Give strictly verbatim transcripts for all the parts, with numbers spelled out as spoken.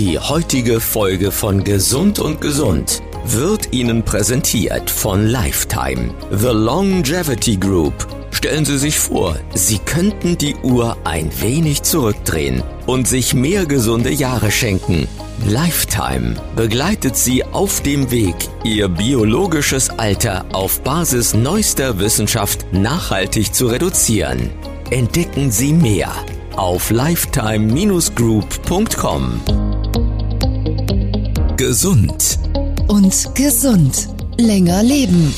Die heutige Folge von Gesund und Gesund wird Ihnen präsentiert von Lifetime, The Longevity Group. Stellen Sie sich vor, Sie könnten die Uhr ein wenig zurückdrehen und sich mehr gesunde Jahre schenken. Lifetime begleitet Sie auf dem Weg, Ihr biologisches Alter auf Basis neuester Wissenschaft nachhaltig zu reduzieren. Entdecken Sie mehr auf lifetime Bindestrich group Punkt com. Gesund und gesund. Länger leben.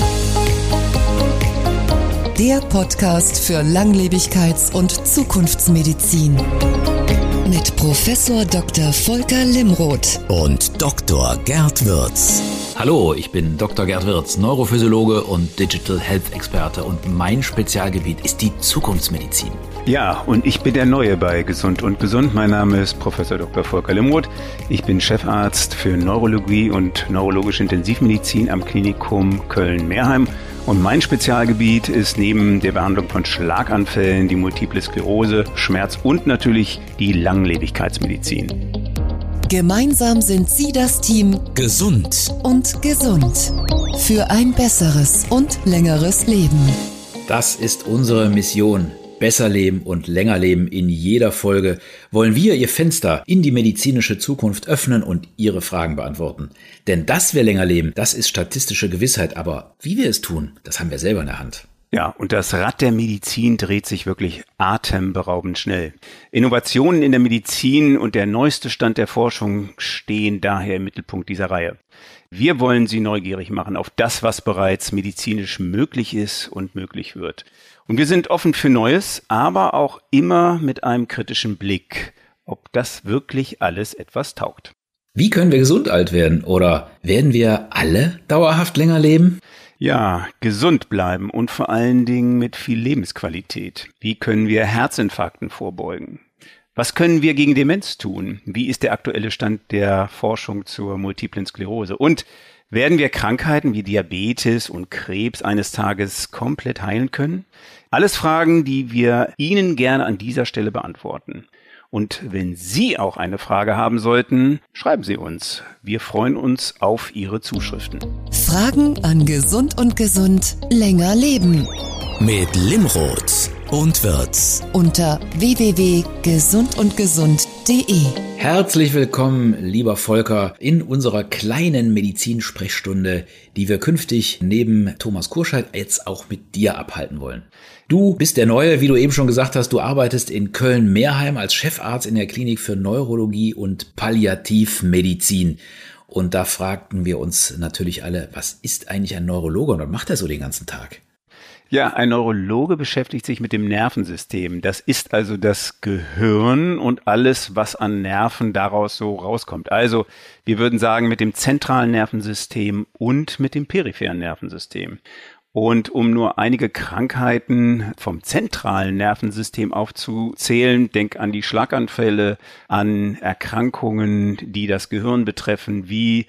Der Podcast für Langlebigkeits- und Zukunftsmedizin. Mit Professor Doktor Volker Limroth und Doktor Gerd Wirz. Hallo, ich bin Doktor Gerd Wirz, Neurophysiologe und Digital Health Experte, und mein Spezialgebiet ist die Zukunftsmedizin. Ja, und ich bin der Neue bei Gesund und Gesund. Mein Name ist Professor Doktor Volker Limroth. Ich bin Chefarzt für Neurologie und neurologische Intensivmedizin am Klinikum Köln-Meerheim. Und mein Spezialgebiet ist neben der Behandlung von Schlaganfällen die Multiple Sklerose, Schmerz und natürlich die Langlebigkeitsmedizin. Gemeinsam sind Sie das Team Gesund und Gesund für ein besseres und längeres Leben. Das ist unsere Mission. Besser leben und länger leben. In jeder Folge wollen wir Ihr Fenster in die medizinische Zukunft öffnen und Ihre Fragen beantworten. Denn dass wir länger leben, das ist statistische Gewissheit. Aber wie wir es tun, das haben wir selber in der Hand. Ja, und das Rad der Medizin dreht sich wirklich atemberaubend schnell. Innovationen in der Medizin und der neueste Stand der Forschung stehen daher im Mittelpunkt dieser Reihe. Wir wollen Sie neugierig machen auf das, was bereits medizinisch möglich ist und möglich wird. Und wir sind offen für Neues, aber auch immer mit einem kritischen Blick, ob das wirklich alles etwas taugt. Wie können wir gesund alt werden? Oder werden wir alle dauerhaft länger leben? Ja, gesund bleiben und vor allen Dingen mit viel Lebensqualität. Wie können wir Herzinfarkten vorbeugen? Was können wir gegen Demenz tun? Wie ist der aktuelle Stand der Forschung zur Multiplen Sklerose? Und werden wir Krankheiten wie Diabetes und Krebs eines Tages komplett heilen können? Alles Fragen, die wir Ihnen gerne an dieser Stelle beantworten. Und wenn Sie auch eine Frage haben sollten, schreiben Sie uns. Wir freuen uns auf Ihre Zuschriften. Fragen an Gesund und Gesund länger leben. Mit Limroth und Wirz Unter w w w punkt gesund und gesund punkt d e. Herzlich willkommen, lieber Volker, in unserer kleinen Medizinsprechstunde, die wir künftig neben Thomas Kurscheid jetzt auch mit dir abhalten wollen. Du bist der Neue, wie du eben schon gesagt hast, du arbeitest in Köln-Meerheim als Chefarzt in der Klinik für Neurologie und Palliativmedizin. Und da fragten wir uns natürlich alle, was ist eigentlich ein Neurologe und was macht er so den ganzen Tag? Ja, ein Neurologe beschäftigt sich mit dem Nervensystem. Das ist also das Gehirn und alles, was an Nerven daraus so rauskommt. Also, wir würden sagen, mit dem zentralen Nervensystem und mit dem peripheren Nervensystem. Und um nur einige Krankheiten vom zentralen Nervensystem aufzuzählen, denk an die Schlaganfälle, an Erkrankungen, die das Gehirn betreffen, wie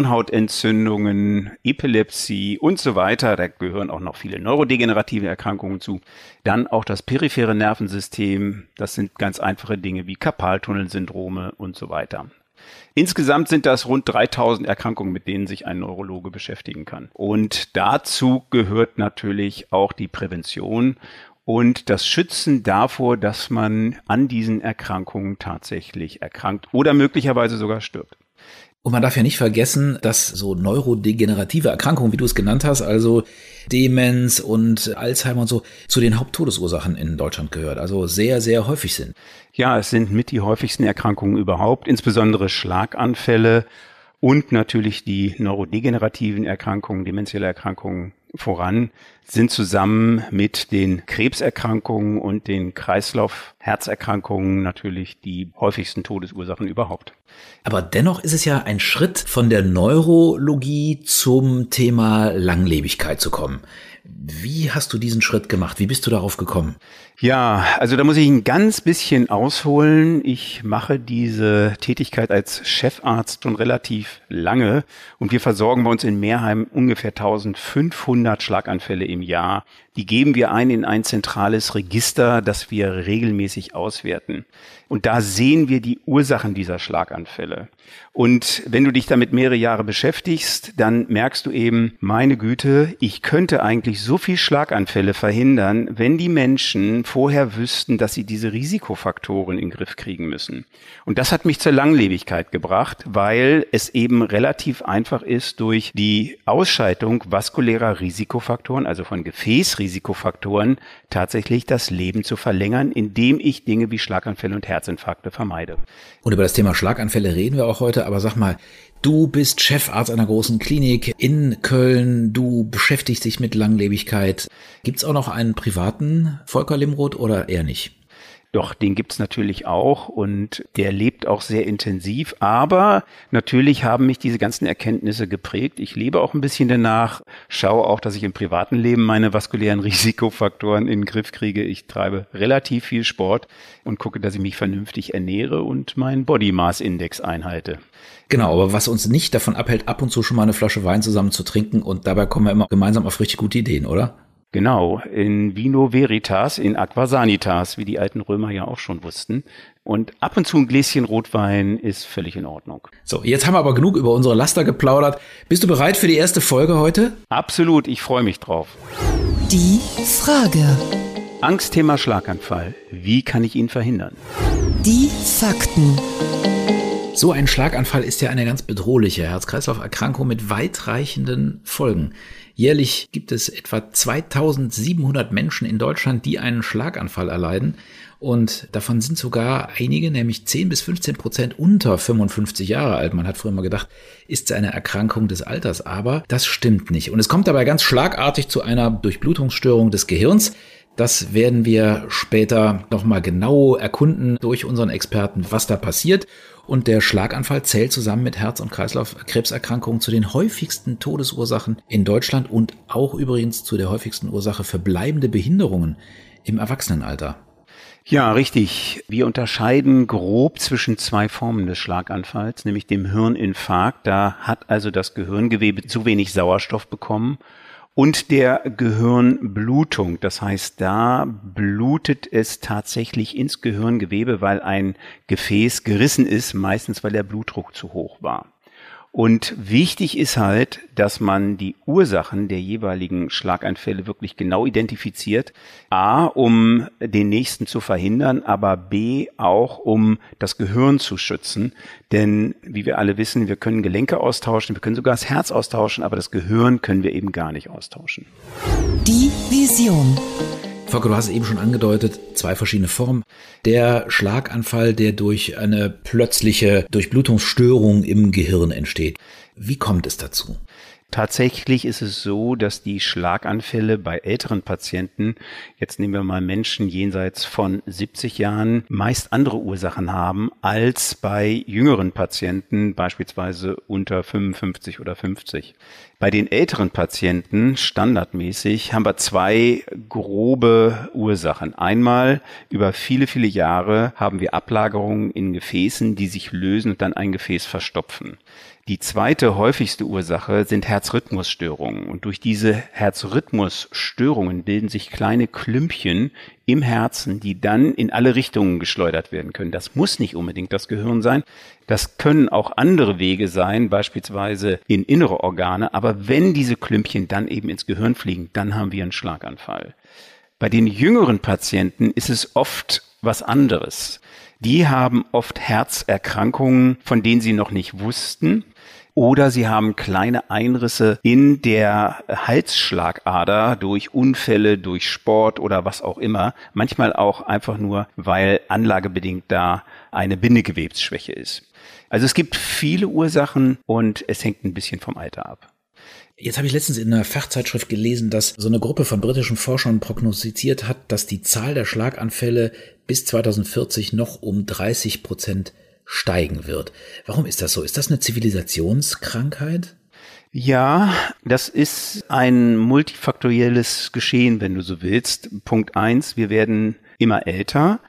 Gehirnhautentzündungen, Epilepsie und so weiter. Da gehören auch noch viele neurodegenerative Erkrankungen zu. Dann auch das periphere Nervensystem. Das sind ganz einfache Dinge wie Karpaltunnelsyndrome und so weiter. Insgesamt sind das rund dreitausend Erkrankungen, mit denen sich ein Neurologe beschäftigen kann. Und dazu gehört natürlich auch die Prävention und das Schützen davor, dass man an diesen Erkrankungen tatsächlich erkrankt oder möglicherweise sogar stirbt. Und man darf ja nicht vergessen, dass so neurodegenerative Erkrankungen, wie du es genannt hast, also Demenz und Alzheimer und so, zu den Haupttodesursachen in Deutschland gehört, also sehr, sehr häufig sind. Ja, es sind mit die häufigsten Erkrankungen überhaupt, insbesondere Schlaganfälle und natürlich die neurodegenerativen Erkrankungen, demenzielle Erkrankungen voran, sind zusammen mit den Krebserkrankungen und den Kreislauf-Herzerkrankungen natürlich die häufigsten Todesursachen überhaupt. Aber dennoch ist es ja ein Schritt von der Neurologie zum Thema Langlebigkeit zu kommen. Wie hast du diesen Schritt gemacht? Wie bist du darauf gekommen? Ja, also da muss ich ein ganz bisschen ausholen. Ich mache diese Tätigkeit als Chefarzt schon relativ lange und wir versorgen bei uns in Meerheim ungefähr eintausendfünfhundert Schlaganfälle im Jahr. Die geben wir ein in ein zentrales Register, das wir regelmäßig auswerten. Und da sehen wir die Ursachen dieser Schlaganfälle. Und wenn du dich damit mehrere Jahre beschäftigst, dann merkst du eben, meine Güte, ich könnte eigentlich so viel Schlaganfälle verhindern, wenn die Menschen vorher wüssten, dass sie diese Risikofaktoren in den Griff kriegen müssen. Und das hat mich zur Langlebigkeit gebracht, weil es eben relativ einfach ist, durch die Ausschaltung vaskulärer Risikofaktoren, also von Gefäßrisikofaktoren, tatsächlich das Leben zu verlängern, indem ich Dinge wie Schlaganfälle und Herzinfarkte vermeide. Und über das Thema Schlaganfälle reden wir auch heute, aber sag mal, du bist Chefarzt einer großen Klinik in Köln, du beschäftigst dich mit Langlebigkeit. Gibt's auch noch einen privaten Volker Limroth oder eher nicht? Doch, den gibt's natürlich auch und der lebt auch sehr intensiv, aber natürlich haben mich diese ganzen Erkenntnisse geprägt. Ich lebe auch ein bisschen danach, schaue auch, dass ich im privaten Leben meine vaskulären Risikofaktoren in den Griff kriege. Ich treibe relativ viel Sport und gucke, dass ich mich vernünftig ernähre und meinen Body Mass Index einhalte. Genau, aber was uns nicht davon abhält, ab und zu schon mal eine Flasche Wein zusammen zu trinken und dabei kommen wir immer gemeinsam auf richtig gute Ideen, oder? Genau, in Vino Veritas, in Aqua Sanitas, wie die alten Römer ja auch schon wussten. Und ab und zu ein Gläschen Rotwein ist völlig in Ordnung. So, jetzt haben wir aber genug über unsere Laster geplaudert. Bist du bereit für die erste Folge heute? Absolut, ich freue mich drauf. Die Frage. Angstthema Schlaganfall. Wie kann ich ihn verhindern? Die Fakten. So ein Schlaganfall ist ja eine ganz bedrohliche Herz-Kreislauf-Erkrankung mit weitreichenden Folgen. Jährlich gibt es etwa zweitausendsiebenhundert Menschen in Deutschland, die einen Schlaganfall erleiden. Und davon sind sogar einige, nämlich zehn bis fünfzehn Prozent unter fünfundfünfzig Jahre alt. Man hat früher mal gedacht, ist es eine Erkrankung des Alters, aber das stimmt nicht. Und es kommt dabei ganz schlagartig zu einer Durchblutungsstörung des Gehirns. Das werden wir später nochmal genau erkunden durch unseren Experten, was da passiert. Und der Schlaganfall zählt zusammen mit Herz- und Kreislauf-Krebserkrankungen zu den häufigsten Todesursachen in Deutschland und auch übrigens zu der häufigsten Ursache für bleibende Behinderungen im Erwachsenenalter. Ja, richtig. Wir unterscheiden grob zwischen zwei Formen des Schlaganfalls, nämlich dem Hirninfarkt. Da hat also das Gehirngewebe zu wenig Sauerstoff bekommen. Und der Gehirnblutung, das heißt, da blutet es tatsächlich ins Gehirngewebe, weil ein Gefäß gerissen ist, meistens weil der Blutdruck zu hoch war. Und wichtig ist halt, dass man die Ursachen der jeweiligen Schlaganfälle wirklich genau identifiziert. A, um den nächsten zu verhindern, aber B, auch um das Gehirn zu schützen. Denn wie wir alle wissen, wir können Gelenke austauschen, wir können sogar das Herz austauschen, aber das Gehirn können wir eben gar nicht austauschen. Die Vision. Volker, du hast es eben schon angedeutet, zwei verschiedene Formen. Der Schlaganfall, der durch eine plötzliche Durchblutungsstörung im Gehirn entsteht. Wie kommt es dazu? Tatsächlich ist es so, dass die Schlaganfälle bei älteren Patienten, jetzt nehmen wir mal Menschen jenseits von siebzig Jahren, meist andere Ursachen haben als bei jüngeren Patienten, beispielsweise unter fünfundfünfzig oder fünfzig. Bei den älteren Patienten, standardmäßig, haben wir zwei grobe Ursachen. Einmal, über viele, viele Jahre haben wir Ablagerungen in Gefäßen, die sich lösen und dann ein Gefäß verstopfen. Die zweite häufigste Ursache sind Herzrhythmusstörungen. Und durch diese Herzrhythmusstörungen bilden sich kleine Klümpchen im Herzen, die dann in alle Richtungen geschleudert werden können. Das muss nicht unbedingt das Gehirn sein. Das können auch andere Wege sein, beispielsweise in innere Organe. Aber wenn diese Klümpchen dann eben ins Gehirn fliegen, dann haben wir einen Schlaganfall. Bei den jüngeren Patienten ist es oft was anderes. Die haben oft Herzerkrankungen, von denen sie noch nicht wussten. Oder sie haben kleine Einrisse in der Halsschlagader durch Unfälle, durch Sport oder was auch immer. Manchmal auch einfach nur, weil anlagebedingt da eine Bindegewebsschwäche ist. Also es gibt viele Ursachen und es hängt ein bisschen vom Alter ab. Jetzt habe ich letztens in einer Fachzeitschrift gelesen, dass so eine Gruppe von britischen Forschern prognostiziert hat, dass die Zahl der Schlaganfälle bis zweitausendvierzig noch um dreißig Prozent steigen wird. Warum ist das so? Ist das eine Zivilisationskrankheit? Ja, das ist ein multifaktorielles Geschehen, wenn du so willst. Punkt eins, wir werden immer älter.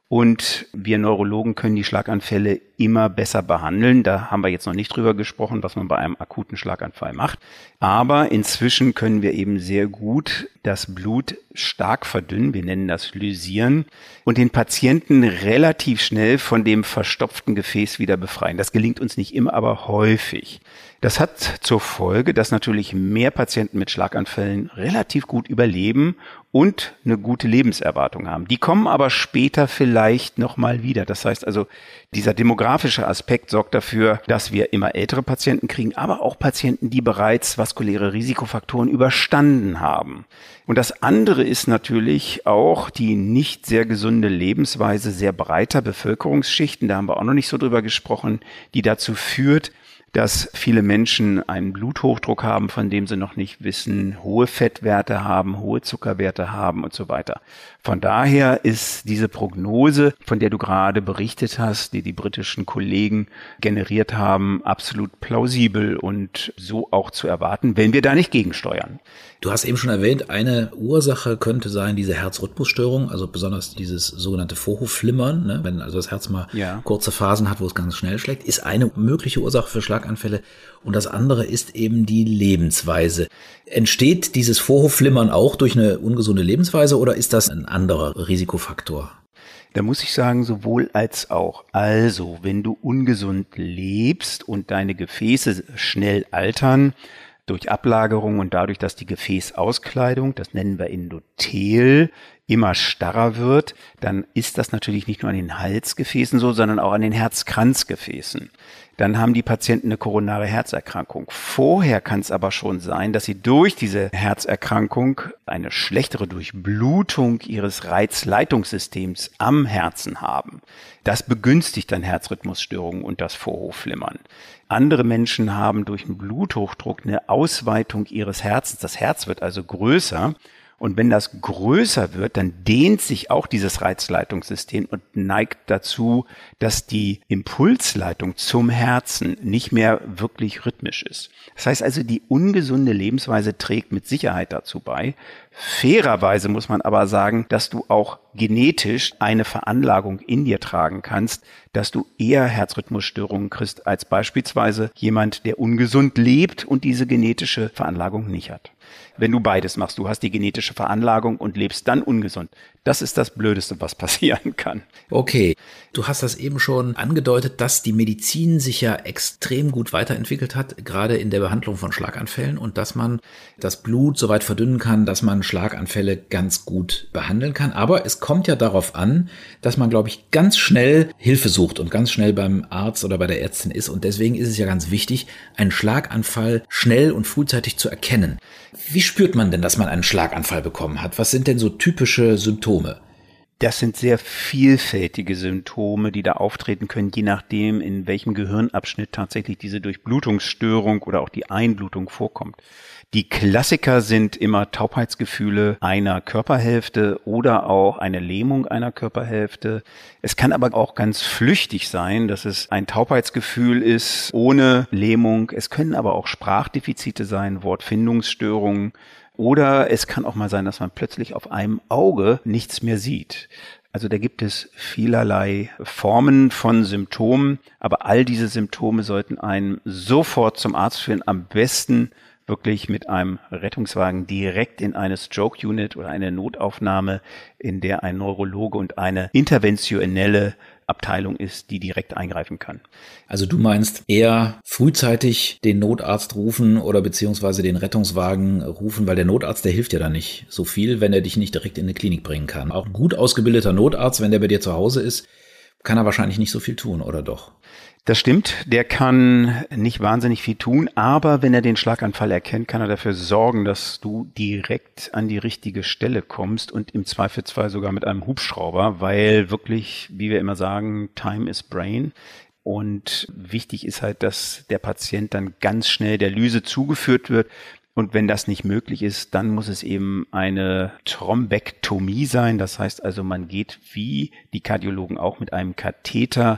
Und wir Neurologen können die Schlaganfälle immer besser behandeln. Da haben wir jetzt noch nicht drüber gesprochen, was man bei einem akuten Schlaganfall macht. Aber inzwischen können wir eben sehr gut das Blut stark verdünnen. Wir nennen das Lysieren. Und den Patienten relativ schnell von dem verstopften Gefäß wieder befreien. Das gelingt uns nicht immer, aber häufig. Das hat zur Folge, dass natürlich mehr Patienten mit Schlaganfällen relativ gut überleben und eine gute Lebenserwartung haben. Die kommen aber später vielleicht nochmal wieder. Das heißt also, dieser demografische Aspekt sorgt dafür, dass wir immer ältere Patienten kriegen, aber auch Patienten, die bereits vaskuläre Risikofaktoren überstanden haben. Und das andere ist natürlich auch die nicht sehr gesunde Lebensweise sehr breiter Bevölkerungsschichten, da haben wir auch noch nicht so drüber gesprochen, die dazu führt, dass viele Menschen einen Bluthochdruck haben, von dem sie noch nicht wissen, hohe Fettwerte haben, hohe Zuckerwerte haben und so weiter. Von daher ist diese Prognose, von der du gerade berichtet hast, die die britischen Kollegen generiert haben, absolut plausibel und so auch zu erwarten, wenn wir da nicht gegensteuern. Du hast eben schon erwähnt, eine Ursache könnte sein diese Herzrhythmusstörung, also besonders dieses sogenannte Vorhofflimmern, ne? Wenn also das Herz mal ja. kurze Phasen hat, wo es ganz schnell schlägt, ist eine mögliche Ursache für Schlaganfälle. Und das andere ist eben die Lebensweise. Entsteht dieses Vorhofflimmern auch durch eine ungesunde Lebensweise oder ist das ein anderer Risikofaktor? Da muss ich sagen, sowohl als auch. Also, wenn du ungesund lebst und deine Gefäße schnell altern, durch Ablagerung und dadurch, dass die Gefäßauskleidung, das nennen wir Endothel, immer starrer wird, dann ist das natürlich nicht nur an den Halsgefäßen so, sondern auch an den Herzkranzgefäßen. Dann haben die Patienten eine koronare Herzerkrankung. Vorher kann es aber schon sein, dass sie durch diese Herzerkrankung eine schlechtere Durchblutung ihres Reizleitungssystems am Herzen haben. Das begünstigt dann Herzrhythmusstörungen und das Vorhofflimmern. Andere Menschen haben durch einen Bluthochdruck eine Ausweitung ihres Herzens. Das Herz wird also größer. Und wenn das größer wird, dann dehnt sich auch dieses Reizleitungssystem und neigt dazu, dass die Impulsleitung zum Herzen nicht mehr wirklich rhythmisch ist. Das heißt also, die ungesunde Lebensweise trägt mit Sicherheit dazu bei. Fairerweise muss man aber sagen, dass du auch genetisch eine Veranlagung in dir tragen kannst, dass du eher Herzrhythmusstörungen kriegst als beispielsweise jemand, der ungesund lebt und diese genetische Veranlagung nicht hat. Wenn du beides machst, du hast die genetische Veranlagung und lebst dann ungesund. Das ist das Blödeste, was passieren kann. Okay, du hast das eben schon angedeutet, dass die Medizin sich ja extrem gut weiterentwickelt hat, gerade in der Behandlung von Schlaganfällen und dass man das Blut so weit verdünnen kann, dass man Schlaganfälle ganz gut behandeln kann. Aber es kommt ja darauf an, dass man, glaube ich, ganz schnell Hilfe sucht und ganz schnell beim Arzt oder bei der Ärztin ist. Und deswegen ist es ja ganz wichtig, einen Schlaganfall schnell und frühzeitig zu erkennen. Wie spürt man denn, dass man einen Schlaganfall bekommen hat? Was sind denn so typische Symptome? Das sind sehr vielfältige Symptome, die da auftreten können, je nachdem, in welchem Gehirnabschnitt tatsächlich diese Durchblutungsstörung oder auch die Einblutung vorkommt. Die Klassiker sind immer Taubheitsgefühle einer Körperhälfte oder auch eine Lähmung einer Körperhälfte. Es kann aber auch ganz flüchtig sein, dass es ein Taubheitsgefühl ist ohne Lähmung. Es können aber auch Sprachdefizite sein, Wortfindungsstörungen. Oder es kann auch mal sein, dass man plötzlich auf einem Auge nichts mehr sieht. Also da gibt es vielerlei Formen von Symptomen, aber all diese Symptome sollten einen sofort zum Arzt führen, am besten wirklich mit einem Rettungswagen direkt in eine Stroke Unit oder eine Notaufnahme, in der ein Neurologe und eine interventionelle Abteilung ist, die direkt eingreifen kann. Also du meinst eher frühzeitig den Notarzt rufen oder beziehungsweise den Rettungswagen rufen, weil der Notarzt, der hilft ja dann nicht so viel, wenn er dich nicht direkt in eine Klinik bringen kann. Auch ein gut ausgebildeter Notarzt, wenn der bei dir zu Hause ist, kann er wahrscheinlich nicht so viel tun, oder doch? Das stimmt, der kann nicht wahnsinnig viel tun, aber wenn er den Schlaganfall erkennt, kann er dafür sorgen, dass du direkt an die richtige Stelle kommst und im Zweifelsfall sogar mit einem Hubschrauber, weil wirklich, wie wir immer sagen, Time is Brain. Und wichtig ist halt, dass der Patient dann ganz schnell der Lyse zugeführt wird. Und wenn das nicht möglich ist, dann muss es eben eine Thrombektomie sein. Das heißt also, man geht wie die Kardiologen auch mit einem Katheter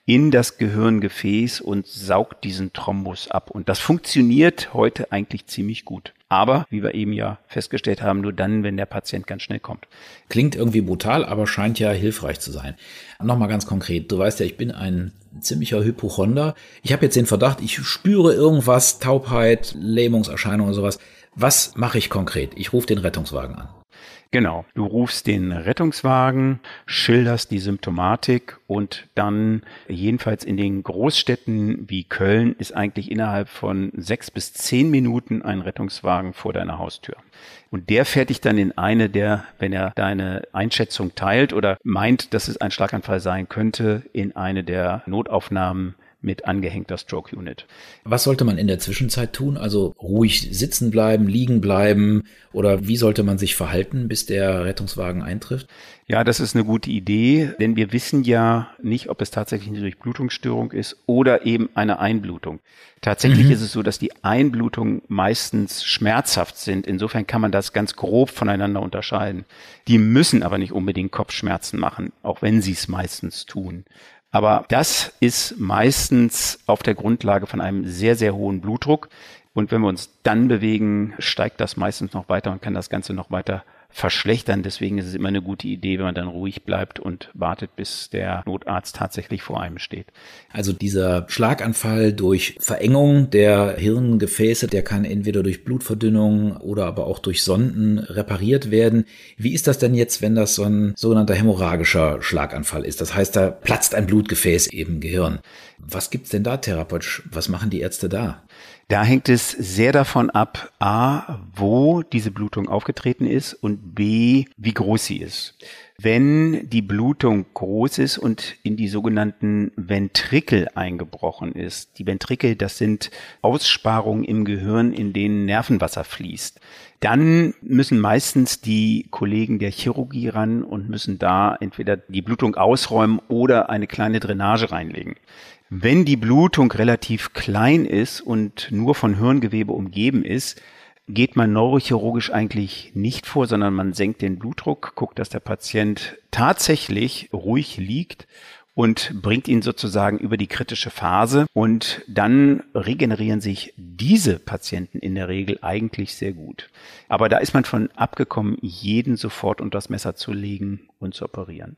in das Gehirngefäß und saugt diesen Thrombus ab. Und das funktioniert heute eigentlich ziemlich gut. Aber, wie wir eben ja festgestellt haben, nur dann, wenn der Patient ganz schnell kommt. Klingt irgendwie brutal, aber scheint ja hilfreich zu sein. Nochmal ganz konkret, du weißt ja, ich bin ein ziemlicher Hypochonder. Ich habe jetzt den Verdacht, ich spüre irgendwas, Taubheit, Lähmungserscheinungen oder sowas. Was mache ich konkret? Ich rufe den Rettungswagen an. Genau, du rufst den Rettungswagen, schilderst die Symptomatik und dann jedenfalls in den Großstädten wie Köln ist eigentlich innerhalb von sechs bis zehn Minuten ein Rettungswagen vor deiner Haustür. Und der fährt dich dann in eine der, wenn er deine Einschätzung teilt oder meint, dass es ein Schlaganfall sein könnte, in eine der Notaufnahmen mit angehängter Stroke Unit. Was sollte man in der Zwischenzeit tun? Also ruhig sitzen bleiben, liegen bleiben oder wie sollte man sich verhalten, bis der Rettungswagen eintrifft? Ja, das ist eine gute Idee, denn wir wissen ja nicht, ob es tatsächlich eine Durchblutungsstörung ist oder eben eine Einblutung. Tatsächlich mhm. ist es so, dass die Einblutungen meistens schmerzhaft sind. Insofern kann man das ganz grob voneinander unterscheiden. Die müssen aber nicht unbedingt Kopfschmerzen machen, auch wenn sie es meistens tun. Aber das ist meistens auf der Grundlage von einem sehr, sehr hohen Blutdruck. Und wenn wir uns dann bewegen, steigt das meistens noch weiter und kann das Ganze noch weiter verschlechtern. Deswegen ist es immer eine gute Idee, wenn man dann ruhig bleibt und wartet, bis der Notarzt tatsächlich vor einem steht. Also dieser Schlaganfall durch Verengung der Hirngefäße, der kann entweder durch Blutverdünnung oder aber auch durch Sonden repariert werden. Wie ist das denn jetzt, wenn das so ein sogenannter hämorrhagischer Schlaganfall ist? Das heißt, da platzt ein Blutgefäß im Gehirn. Was gibt's denn da therapeutisch? Was machen die Ärzte da? Da hängt es sehr davon ab, a, wo diese Blutung aufgetreten ist und b, wie groß sie ist. Wenn die Blutung groß ist und in die sogenannten Ventrikel eingebrochen ist, die Ventrikel, das sind Aussparungen im Gehirn, in denen Nervenwasser fließt, dann müssen meistens die Kollegen der Chirurgie ran und müssen da entweder die Blutung ausräumen oder eine kleine Drainage reinlegen. Wenn die Blutung relativ klein ist und nur von Hirngewebe umgeben ist, geht man neurochirurgisch eigentlich nicht vor, sondern man senkt den Blutdruck, guckt, dass der Patient tatsächlich ruhig liegt und bringt ihn sozusagen über die kritische Phase. Und dann regenerieren sich diese Patienten in der Regel eigentlich sehr gut. Aber da ist man von abgekommen, jeden sofort unter das Messer zu legen und zu operieren.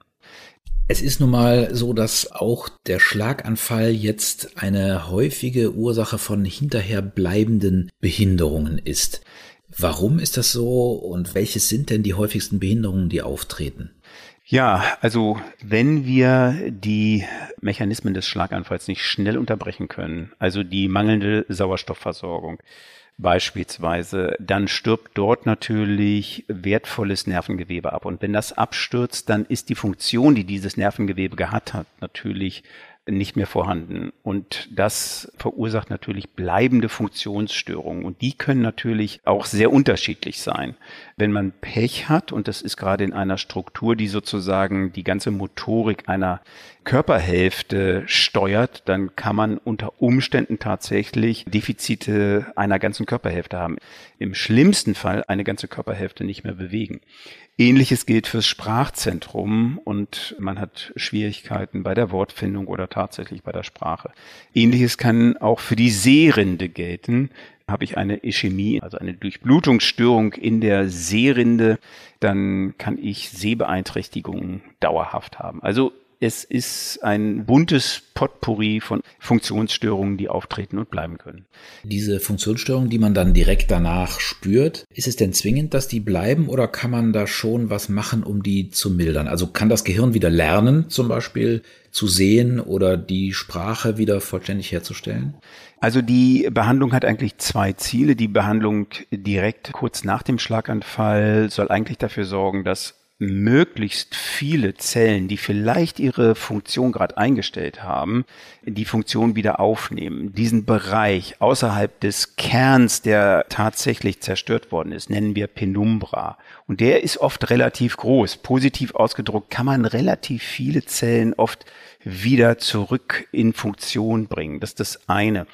Es ist nun mal so, dass auch der Schlaganfall jetzt eine häufige Ursache von hinterher bleibenden Behinderungen ist. Warum ist das so und welches sind denn die häufigsten Behinderungen, die auftreten? Ja, also wenn wir die Mechanismen des Schlaganfalls nicht schnell unterbrechen können, also die mangelnde Sauerstoffversorgung, beispielsweise, dann stirbt dort natürlich wertvolles Nervengewebe ab. Und wenn das abstürzt, dann ist die Funktion, die dieses Nervengewebe gehabt hat, natürlich nicht mehr vorhanden. Und das verursacht natürlich bleibende Funktionsstörungen. Und die können natürlich auch sehr unterschiedlich sein. Wenn man Pech hat, und das ist gerade in einer Struktur, die sozusagen die ganze Motorik einer Körperhälfte steuert, dann kann man unter Umständen tatsächlich Defizite einer ganzen Körperhälfte haben. Im schlimmsten Fall eine ganze Körperhälfte nicht mehr bewegen. Ähnliches gilt fürs Sprachzentrum und man hat Schwierigkeiten bei der Wortfindung oder tatsächlich bei der Sprache. Ähnliches kann auch für die Sehrinde gelten. Habe ich eine Ischämie, also eine Durchblutungsstörung in der Sehrinde, dann kann ich Sehbeeinträchtigungen dauerhaft haben. Also es ist ein buntes Potpourri von Funktionsstörungen, die auftreten und bleiben können. Diese Funktionsstörungen, die man dann direkt danach spürt, ist es denn zwingend, dass die bleiben oder kann man da schon was machen, um die zu mildern? Also kann das Gehirn wieder lernen, zum Beispiel zu sehen oder die Sprache wieder vollständig herzustellen? Also die Behandlung hat eigentlich zwei Ziele. Die Behandlung direkt kurz nach dem Schlaganfall soll eigentlich dafür sorgen, dass möglichst viele Zellen, die vielleicht ihre Funktion gerade eingestellt haben, die Funktion wieder aufnehmen. Diesen Bereich außerhalb des Kerns, der tatsächlich zerstört worden ist, nennen wir Penumbra. Und der ist oft relativ groß. Positiv ausgedrückt kann man relativ viele Zellen oft wieder zurück in Funktion bringen. Das ist das eine.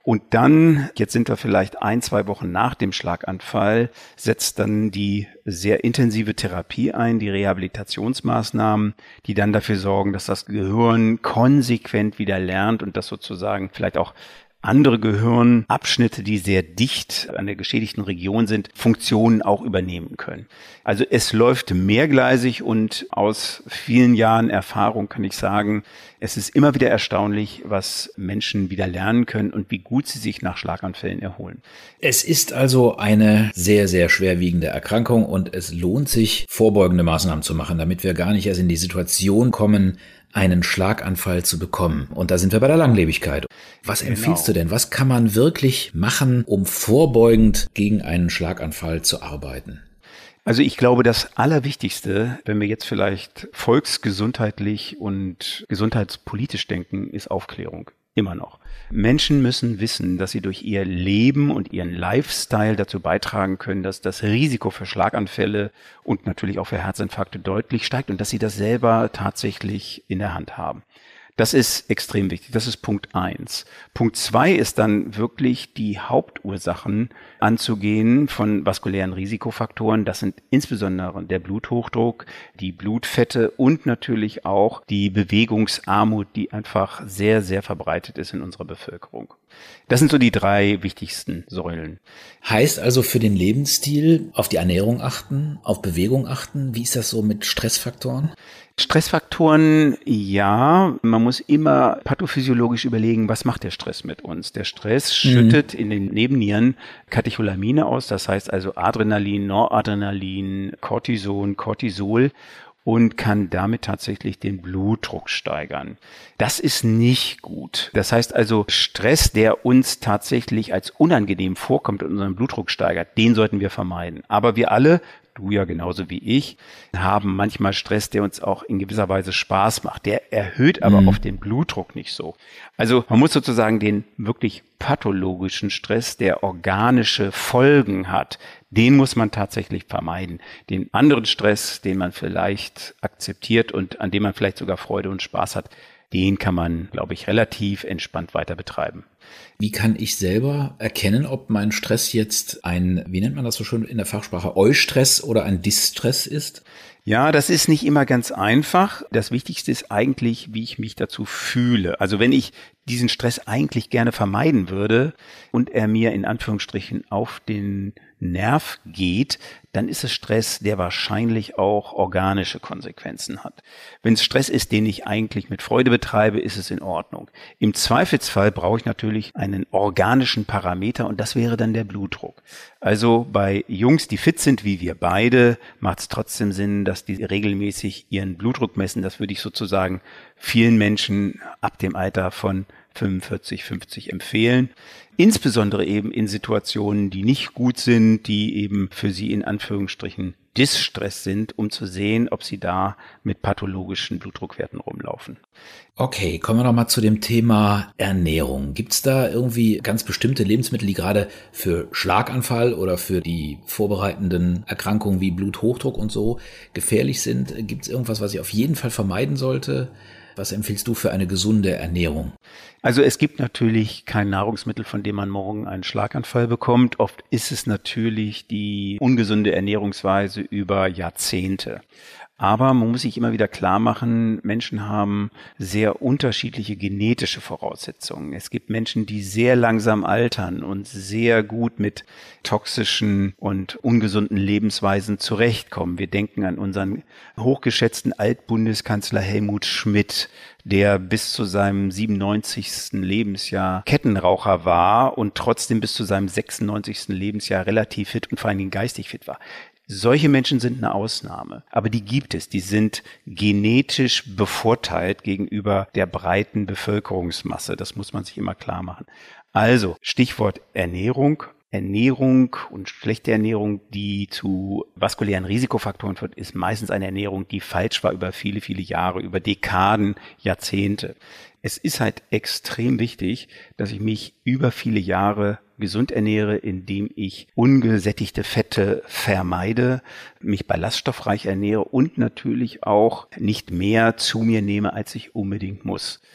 Und dann, jetzt sind wir vielleicht ein, zwei Wochen nach dem Schlaganfall, setzt dann die sehr intensive Therapie ein, die Rehabilitationsmaßnahmen, die dann dafür sorgen, dass das Gehirn konsequent wieder lernt und das sozusagen vielleicht auch andere Gehirnabschnitte, die sehr dicht an der geschädigten Region sind, Funktionen auch übernehmen können. Also es läuft mehrgleisig und aus vielen Jahren Erfahrung kann ich sagen, es ist immer wieder erstaunlich, was Menschen wieder lernen können und wie gut sie sich nach Schlaganfällen erholen. Es ist also eine sehr, sehr schwerwiegende Erkrankung und es lohnt sich, vorbeugende Maßnahmen zu machen, damit wir gar nicht erst in die Situation kommen, einen Schlaganfall zu bekommen. Und da sind wir bei der Langlebigkeit. Was genau. empfiehlst du denn? Was kann man wirklich machen, um vorbeugend gegen einen Schlaganfall zu arbeiten? Also ich glaube, das Allerwichtigste, wenn wir jetzt vielleicht volksgesundheitlich und gesundheitspolitisch denken, ist Aufklärung. Immer noch. Menschen müssen wissen, dass sie durch ihr Leben und ihren Lifestyle dazu beitragen können, dass das Risiko für Schlaganfälle und natürlich auch für Herzinfarkte deutlich steigt und dass sie das selber tatsächlich in der Hand haben. Das ist extrem wichtig. Das ist Punkt eins. Punkt zwei ist dann wirklich die Hauptursachen anzugehen von vaskulären Risikofaktoren. Das sind insbesondere der Bluthochdruck, die Blutfette und natürlich auch die Bewegungsarmut, die einfach sehr, sehr verbreitet ist in unserer Bevölkerung. Das sind so die drei wichtigsten Säulen. Heißt also für den Lebensstil auf die Ernährung achten, auf Bewegung achten. Wie ist das so mit Stressfaktoren? Stressfaktoren, ja, man muss immer pathophysiologisch überlegen, was macht der Stress mit uns? Der Stress schüttet mhm. in den Nebennieren Katecholamine aus, das heißt also Adrenalin, Noradrenalin, Cortison, Cortisol und kann damit tatsächlich den Blutdruck steigern. Das ist nicht gut. Das heißt also, Stress, der uns tatsächlich als unangenehm vorkommt und unseren Blutdruck steigert, den sollten wir vermeiden. Aber wir alle, du ja genauso wie ich, haben manchmal Stress, der uns auch in gewisser Weise Spaß macht. Der erhöht aber mhm. oft den Blutdruck nicht so. Also man muss sozusagen den wirklich pathologischen Stress, der organische Folgen hat, den muss man tatsächlich vermeiden. Den anderen Stress, den man vielleicht akzeptiert und an dem man vielleicht sogar Freude und Spaß hat, den kann man, glaube ich, relativ entspannt weiter betreiben. Wie kann ich selber erkennen, ob mein Stress jetzt ein, wie nennt man das so schön in der Fachsprache, Eustress oder ein Distress ist? Ja, das ist nicht immer ganz einfach. Das Wichtigste ist eigentlich, wie ich mich dazu fühle. Also wenn ich diesen Stress eigentlich gerne vermeiden würde und er mir in Anführungsstrichen auf den Nerv geht, dann ist es Stress, der wahrscheinlich auch organische Konsequenzen hat. Wenn es Stress ist, den ich eigentlich mit Freude betreibe, ist es in Ordnung. Im Zweifelsfall brauche ich natürlich einen organischen Parameter und das wäre dann der Blutdruck. Also bei Jungs, die fit sind wie wir beide, macht es trotzdem Sinn, dass die regelmäßig ihren Blutdruck messen. Das würde ich sozusagen vielen Menschen ab dem Alter von fünfundvierzig, fünfzig empfehlen. Insbesondere eben in Situationen, die nicht gut sind, die eben für sie in Anführungsstrichen Distress sind, um zu sehen, ob sie da mit pathologischen Blutdruckwerten rumlaufen. Okay, kommen wir noch mal zu dem Thema Ernährung. Gibt es da irgendwie ganz bestimmte Lebensmittel, die gerade für Schlaganfall oder für die vorbereitenden Erkrankungen wie Bluthochdruck und so gefährlich sind? Gibt es irgendwas, was ich auf jeden Fall vermeiden sollte? Was empfiehlst du für eine gesunde Ernährung? Also es gibt natürlich kein Nahrungsmittel, von dem man morgen einen Schlaganfall bekommt. Oft ist es natürlich die ungesunde Ernährungsweise über Jahrzehnte. Aber man muss sich immer wieder klar machen, Menschen haben sehr unterschiedliche genetische Voraussetzungen. Es gibt Menschen, die sehr langsam altern und sehr gut mit toxischen und ungesunden Lebensweisen zurechtkommen. Wir denken an unseren hochgeschätzten Altbundeskanzler Helmut Schmidt, der bis zu seinem siebenundneunzigsten Lebensjahr Kettenraucher war und trotzdem bis zu seinem sechsundneunzigsten Lebensjahr relativ fit und vor allen Dingen geistig fit war. Solche Menschen sind eine Ausnahme, aber die gibt es. Die sind genetisch bevorteilt gegenüber der breiten Bevölkerungsmasse. Das muss man sich immer klar machen. Also, Stichwort Ernährung. Ernährung und schlechte Ernährung, die zu vaskulären Risikofaktoren führt, ist meistens eine Ernährung, die falsch war über viele, viele Jahre, über Dekaden, Jahrzehnte. Es ist halt extrem wichtig, dass ich mich über viele Jahre gesund ernähre, indem ich ungesättigte Fette vermeide, mich ballaststoffreich ernähre und natürlich auch nicht mehr zu mir nehme, als ich unbedingt muss.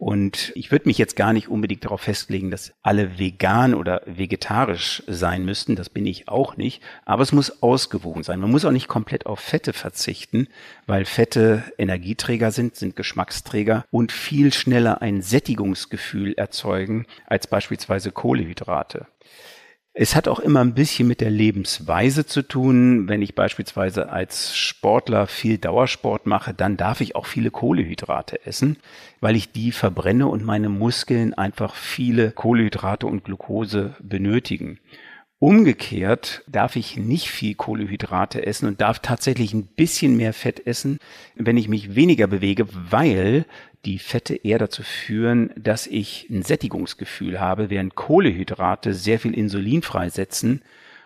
Und ich würde mich jetzt gar nicht unbedingt darauf festlegen, dass alle vegan oder vegetarisch sein müssten. Das bin ich auch nicht. Aber es muss ausgewogen sein. Man muss auch nicht komplett auf Fette verzichten, weil Fette Energieträger sind, sind Geschmacksträger und viel schneller ein Sättigungsgefühl erzeugen als beispielsweise Kohlenhydrate. Es hat auch immer ein bisschen mit der Lebensweise zu tun. Wenn ich beispielsweise als Sportler viel Dauersport mache, dann darf ich auch viele Kohlenhydrate essen, weil ich die verbrenne und meine Muskeln einfach viele Kohlenhydrate und Glucose benötigen. Umgekehrt darf ich nicht viel Kohlenhydrate essen und darf tatsächlich ein bisschen mehr Fett essen, wenn ich mich weniger bewege, weil die Fette eher dazu führen, dass ich ein Sättigungsgefühl habe, während Kohlenhydrate sehr viel Insulin freisetzen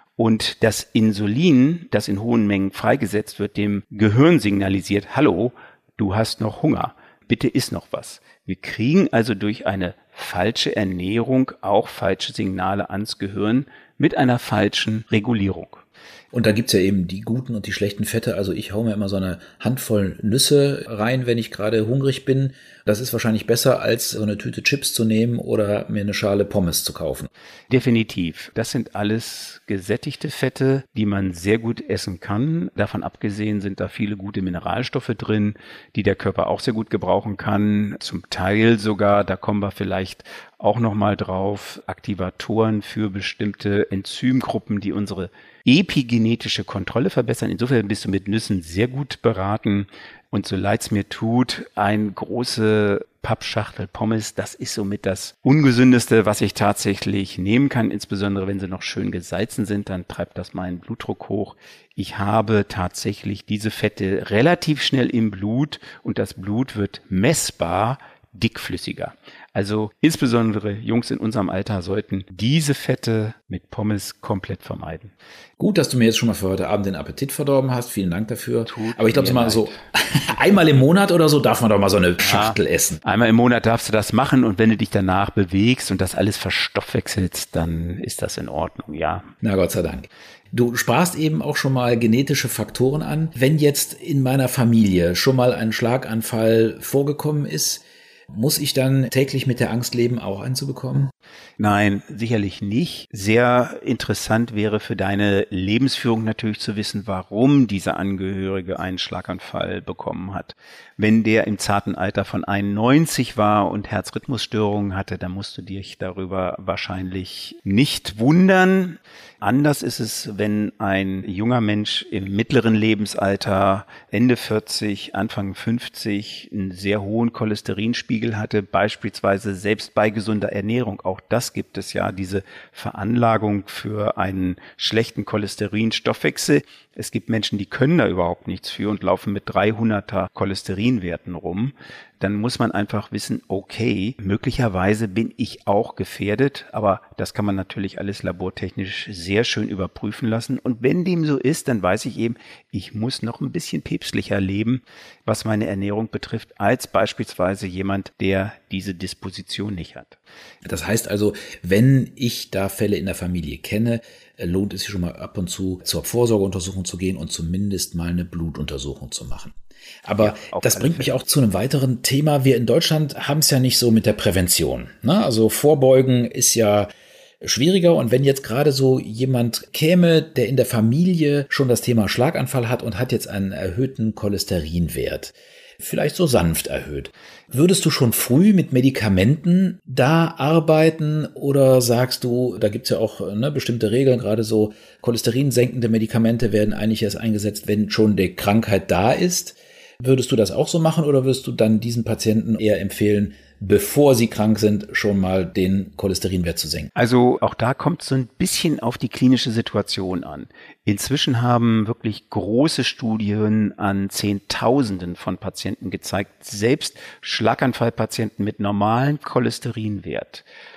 und das Insulin, das in hohen Mengen freigesetzt wird, dem Gehirn signalisiert, hallo, du hast noch Hunger, bitte iss noch was. Wir kriegen also durch eine falsche Ernährung auch falsche Signale ans Gehirn mit einer falschen Regulierung. Und da gibt's ja eben die guten und die schlechten Fette. Also ich hau mir immer so eine Handvoll Nüsse rein, wenn ich gerade hungrig bin. Das ist wahrscheinlich besser, als so eine Tüte Chips zu nehmen oder mir eine Schale Pommes zu kaufen. Definitiv. Das sind alles gesättigte Fette, die man sehr gut essen kann. Davon abgesehen sind da viele gute Mineralstoffe drin, die der Körper auch sehr gut gebrauchen kann. Zum Teil sogar, da kommen wir vielleicht auch nochmal drauf, Aktivatoren für bestimmte Enzymgruppen, die unsere epigenetische Kontrolle verbessern. Insofern bist du mit Nüssen sehr gut beraten. Und so leid's mir tut, eine große Pappschachtel Pommes, das ist somit das Ungesündeste, was ich tatsächlich nehmen kann. Insbesondere wenn sie noch schön gesalzen sind, dann treibt das meinen Blutdruck hoch. Ich habe tatsächlich diese Fette relativ schnell im Blut und das Blut wird messbar dickflüssiger. Also insbesondere Jungs in unserem Alter sollten diese Fette mit Pommes komplett vermeiden. Gut, dass du mir jetzt schon mal für heute Abend den Appetit verdorben hast. Vielen Dank dafür. Tut Aber ich glaube, so mir mal leid. so einmal im Monat oder so darf man doch mal so eine Schachtel Ja, essen. Einmal im Monat darfst du das machen und wenn du dich danach bewegst und das alles verstoffwechselst, dann ist das in Ordnung, ja. Na Gott sei Dank. Du sprachst eben auch schon mal genetische Faktoren an. Wenn jetzt in meiner Familie schon mal ein Schlaganfall vorgekommen ist, muss ich dann täglich mit der Angst leben, auch einen zu bekommen? Nein, sicherlich nicht. Sehr interessant wäre für deine Lebensführung natürlich zu wissen, warum dieser Angehörige einen Schlaganfall bekommen hat. Wenn der im zarten Alter von einundneunzig war und Herzrhythmusstörungen hatte, dann musst du dich darüber wahrscheinlich nicht wundern. Anders ist es, wenn ein junger Mensch im mittleren Lebensalter, Ende vierzig, Anfang fünfzig, einen sehr hohen Cholesterinspiegel hatte, beispielsweise selbst bei gesunder Ernährung. Auch das gibt es ja, diese Veranlagung für einen schlechten Cholesterinstoffwechsel. Es gibt Menschen, die können da überhaupt nichts für und laufen mit dreihunderter Cholesterinwerten rum. Dann muss man einfach wissen, okay, möglicherweise bin ich auch gefährdet, aber das kann man natürlich alles labortechnisch sehr schön überprüfen lassen. Und wenn dem so ist, dann weiß ich eben, ich muss noch ein bisschen päpstlicher leben, was meine Ernährung betrifft, als beispielsweise jemand, der diese Disposition nicht hat. Das heißt also, wenn ich da Fälle in der Familie kenne, lohnt es sich schon mal ab und zu zur Vorsorgeuntersuchung zu gehen und zumindest mal eine Blutuntersuchung zu machen. Aber ja, das bringt mich auch zu einem weiteren Thema. Wir in Deutschland haben es ja nicht so mit der Prävention, ne? Also Vorbeugen ist ja schwieriger. Und wenn jetzt gerade so jemand käme, der in der Familie schon das Thema Schlaganfall hat und hat jetzt einen erhöhten Cholesterinwert, vielleicht so sanft erhöht, würdest du schon früh mit Medikamenten da arbeiten oder sagst du, da gibt's ja auch ne, bestimmte Regeln, gerade so cholesterinsenkende Medikamente werden eigentlich erst eingesetzt, wenn schon die Krankheit da ist. Würdest du das auch so machen oder würdest du dann diesen Patienten eher empfehlen, bevor sie krank sind, schon mal den Cholesterinwert zu senken? Also auch da kommt so ein bisschen auf die klinische Situation an. Inzwischen haben wirklich große Studien an Zehntausenden von Patienten gezeigt, selbst Schlaganfallpatienten mit normalem Cholesterinwert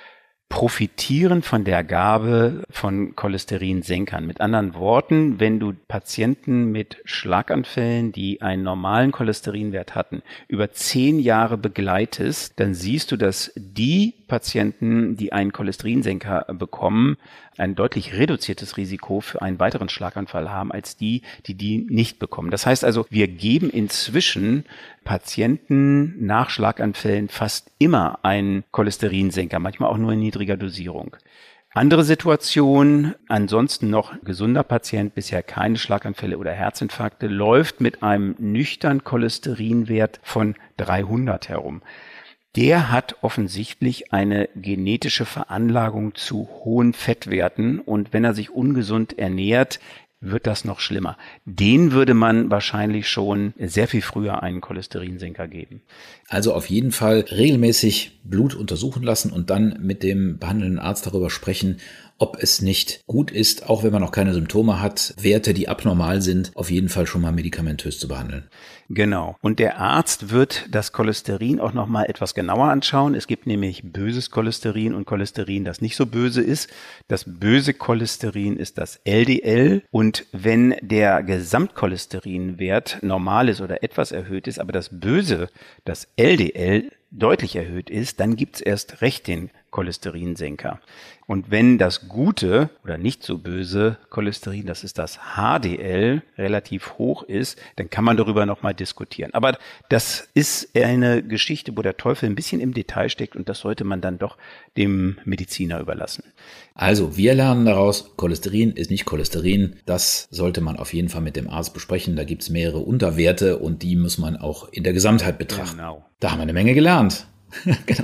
profitieren von der Gabe von Cholesterinsenkern. Mit anderen Worten, wenn du Patienten mit Schlaganfällen, die einen normalen Cholesterinwert hatten, über zehn Jahre begleitest, dann siehst du, dass die Patienten, die einen Cholesterinsenker bekommen, ein deutlich reduziertes Risiko für einen weiteren Schlaganfall haben als die, die die nicht bekommen. Das heißt also, wir geben inzwischen Patienten nach Schlaganfällen fast immer einen Cholesterinsenker, manchmal auch nur in niedriger Dosierung. Andere Situation, ansonsten noch gesunder Patient, bisher keine Schlaganfälle oder Herzinfarkte, läuft mit einem nüchternen Cholesterinwert von dreihundert herum. Der hat offensichtlich eine genetische Veranlagung zu hohen Fettwerten und wenn er sich ungesund ernährt, wird das noch schlimmer. Den würde man wahrscheinlich schon sehr viel früher einen Cholesterinsenker geben. Also auf jeden Fall regelmäßig Blut untersuchen lassen und dann mit dem behandelnden Arzt darüber sprechen, ob es nicht gut ist, auch wenn man noch keine Symptome hat, Werte, die abnormal sind, auf jeden Fall schon mal medikamentös zu behandeln. Genau. Und der Arzt wird das Cholesterin auch noch mal etwas genauer anschauen. Es gibt nämlich böses Cholesterin und Cholesterin, das nicht so böse ist. Das böse Cholesterin ist das L D L. Und wenn der Gesamtcholesterinwert normal ist oder etwas erhöht ist, aber das böse, das L D L, deutlich erhöht ist, dann gibt's erst recht den Cholesterinsenker. Und wenn das gute oder nicht so böse Cholesterin, das ist das H D L, relativ hoch ist, dann kann man darüber nochmal diskutieren. Aber das ist eine Geschichte, wo der Teufel ein bisschen im Detail steckt und das sollte man dann doch dem Mediziner überlassen. Also wir lernen daraus, Cholesterin ist nicht Cholesterin. Das sollte man auf jeden Fall mit dem Arzt besprechen. Da gibt's mehrere Unterwerte und die muss man auch in der Gesamtheit betrachten. Genau. Da haben wir eine Menge gelernt. Genau.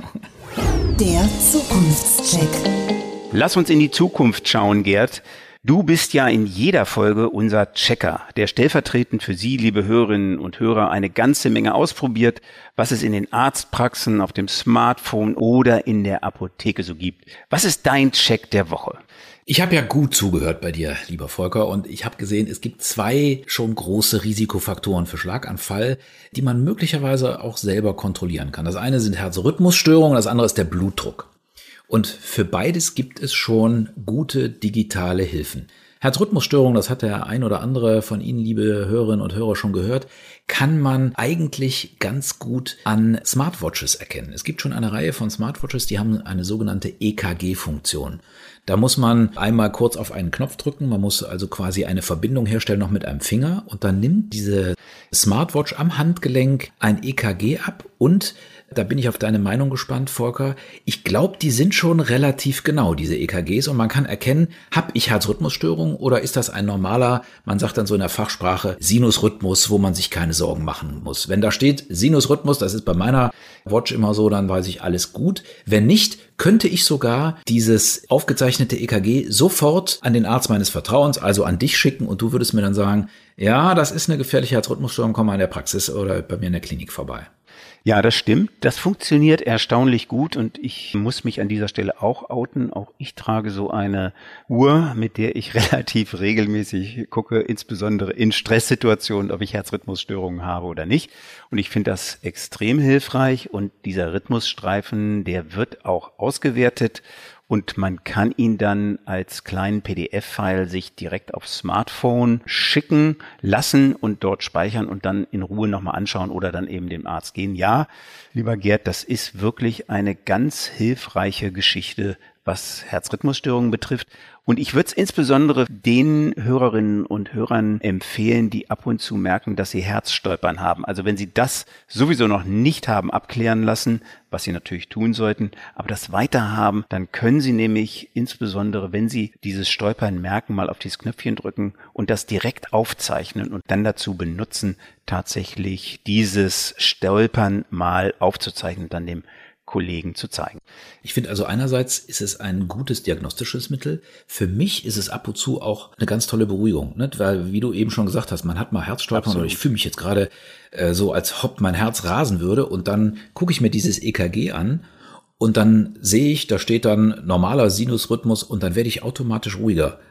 Der Zukunftscheck. Lass uns in die Zukunft schauen, Gerd. Du bist ja in jeder Folge unser Checker, der stellvertretend für Sie, liebe Hörerinnen und Hörer, eine ganze Menge ausprobiert, was es in den Arztpraxen, auf dem Smartphone oder in der Apotheke so gibt. Was ist dein Check der Woche? Ich habe ja gut zugehört bei dir, lieber Volker, und ich habe gesehen, es gibt zwei schon große Risikofaktoren für Schlaganfall, die man möglicherweise auch selber kontrollieren kann. Das eine sind Herzrhythmusstörungen, das andere ist der Blutdruck. Und für beides gibt es schon gute digitale Hilfen. Herzrhythmusstörungen, das hat der ein oder andere von Ihnen, liebe Hörerinnen und Hörer, schon gehört, kann man eigentlich ganz gut an Smartwatches erkennen. Es gibt schon eine Reihe von Smartwatches, die haben eine sogenannte E K G-Funktion. Da muss man einmal kurz auf einen Knopf drücken, man muss also quasi eine Verbindung herstellen noch mit einem Finger und dann nimmt diese Smartwatch am Handgelenk ein E K G ab und da bin ich auf deine Meinung gespannt, Volker. Ich glaube, die sind schon relativ genau, diese E K Gs. Und man kann erkennen, habe ich Herzrhythmusstörungen oder ist das ein normaler, man sagt dann so in der Fachsprache, Sinusrhythmus, wo man sich keine Sorgen machen muss. Wenn da steht Sinusrhythmus, das ist bei meiner Watch immer so, dann weiß ich, alles gut. Wenn nicht, könnte ich sogar dieses aufgezeichnete E K G sofort an den Arzt meines Vertrauens, also an dich schicken und du würdest mir dann sagen, ja, das ist eine gefährliche Herzrhythmusstörung, komm mal in der Praxis oder bei mir in der Klinik vorbei. Ja, das stimmt. Das funktioniert erstaunlich gut und ich muss mich an dieser Stelle auch outen. Auch ich trage so eine Uhr, mit der ich relativ regelmäßig gucke, insbesondere in Stresssituationen, ob ich Herzrhythmusstörungen habe oder nicht. Und ich finde das extrem hilfreich und dieser Rhythmusstreifen, der wird auch ausgewertet. Und man kann ihn dann als kleinen P D F-File sich direkt aufs Smartphone schicken lassen und dort speichern und dann in Ruhe nochmal anschauen oder dann eben dem Arzt gehen. Ja, lieber Gerd, das ist wirklich eine ganz hilfreiche Geschichte, was Herzrhythmusstörungen betrifft. Und ich würde es insbesondere den Hörerinnen und Hörern empfehlen, die ab und zu merken, dass sie Herzstolpern haben. Also wenn sie das sowieso noch nicht haben abklären lassen, was sie natürlich tun sollten, aber das weiter haben, dann können sie nämlich insbesondere, wenn sie dieses Stolpern merken, mal auf dieses Knöpfchen drücken und das direkt aufzeichnen und dann dazu benutzen, tatsächlich dieses Stolpern mal aufzuzeichnen und dann dem Kollegen zu zeigen. Ich finde also einerseits ist es ein gutes diagnostisches Mittel. Für mich ist es ab und zu auch eine ganz tolle Beruhigung, ne? Weil wie du eben schon gesagt hast, man hat mal Herzstolpern oder ich fühle mich jetzt gerade äh, so, als ob mein Herz rasen würde und dann gucke ich mir dieses E K G an und dann sehe ich, da steht dann normaler Sinusrhythmus und dann werde ich automatisch ruhiger,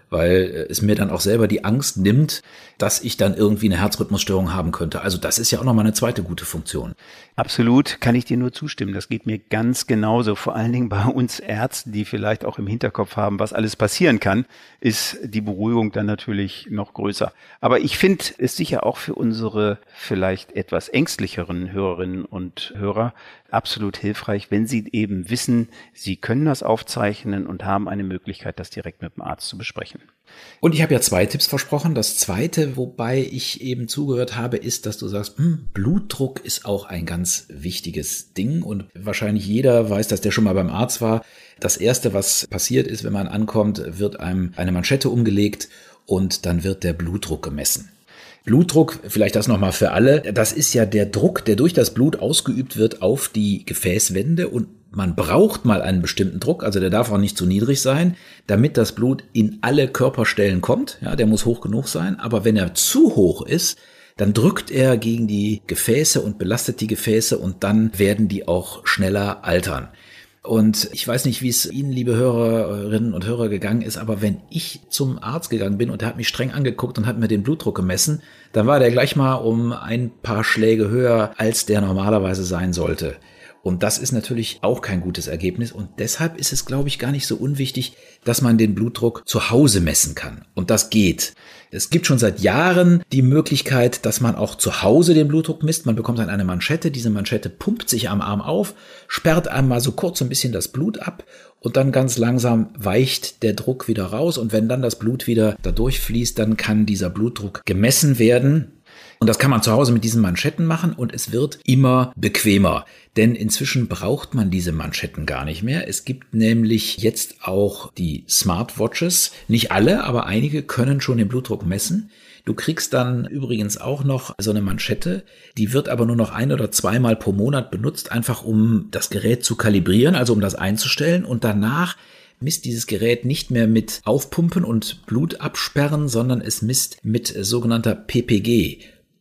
weil es mir dann auch selber die Angst nimmt, dass ich dann irgendwie eine Herzrhythmusstörung haben könnte. Also das ist ja auch nochmal eine zweite gute Funktion. Absolut, kann ich dir nur zustimmen. Das geht mir ganz genauso. Vor allen Dingen bei uns Ärzten, die vielleicht auch im Hinterkopf haben, was alles passieren kann, ist die Beruhigung dann natürlich noch größer. Aber ich finde es sicher auch für unsere vielleicht etwas ängstlicheren Hörerinnen und Hörer absolut hilfreich, wenn sie eben wissen, sie können das aufzeichnen und haben eine Möglichkeit, das direkt mit dem Arzt zu besprechen. Und ich habe ja zwei Tipps versprochen. Das zweite, wobei ich eben zugehört habe, ist, dass du sagst, hm, Blutdruck ist auch ein ganz wichtiges Ding. Und wahrscheinlich jeder weiß, dass der schon mal beim Arzt war. Das Erste, was passiert ist, wenn man ankommt, wird einem eine Manschette umgelegt und dann wird der Blutdruck gemessen. Blutdruck, vielleicht das nochmal für alle, das ist ja der Druck, der durch das Blut ausgeübt wird auf die Gefäßwände und man braucht mal einen bestimmten Druck, also der darf auch nicht zu niedrig sein, damit das Blut in alle Körperstellen kommt. Ja, der muss hoch genug sein, aber wenn er zu hoch ist, dann drückt er gegen die Gefäße und belastet die Gefäße und dann werden die auch schneller altern. Und ich weiß nicht, wie es Ihnen, liebe Hörerinnen und Hörer, gegangen ist, aber wenn ich zum Arzt gegangen bin und der hat mich streng angeguckt und hat mir den Blutdruck gemessen, dann war der gleich mal um ein paar Schläge höher, als der normalerweise sein sollte. Und das ist natürlich auch kein gutes Ergebnis. Und deshalb ist es, glaube ich, gar nicht so unwichtig, dass man den Blutdruck zu Hause messen kann. Und das geht. Es gibt schon seit Jahren die Möglichkeit, dass man auch zu Hause den Blutdruck misst. Man bekommt dann eine Manschette. Diese Manschette pumpt sich am Arm auf, sperrt einmal so kurz ein bisschen das Blut ab und dann ganz langsam weicht der Druck wieder raus. Und wenn dann das Blut wieder da durchfließt, dann kann dieser Blutdruck gemessen werden. Und das kann man zu Hause mit diesen Manschetten machen und es wird immer bequemer, denn inzwischen braucht man diese Manschetten gar nicht mehr. Es gibt nämlich jetzt auch die Smartwatches, nicht alle, aber einige können schon den Blutdruck messen. Du kriegst dann übrigens auch noch so eine Manschette, die wird aber nur noch ein- oder zweimal pro Monat benutzt, einfach um das Gerät zu kalibrieren, also um das einzustellen und danach misst dieses Gerät nicht mehr mit Aufpumpen und Blut absperren, sondern es misst mit sogenannter P P G.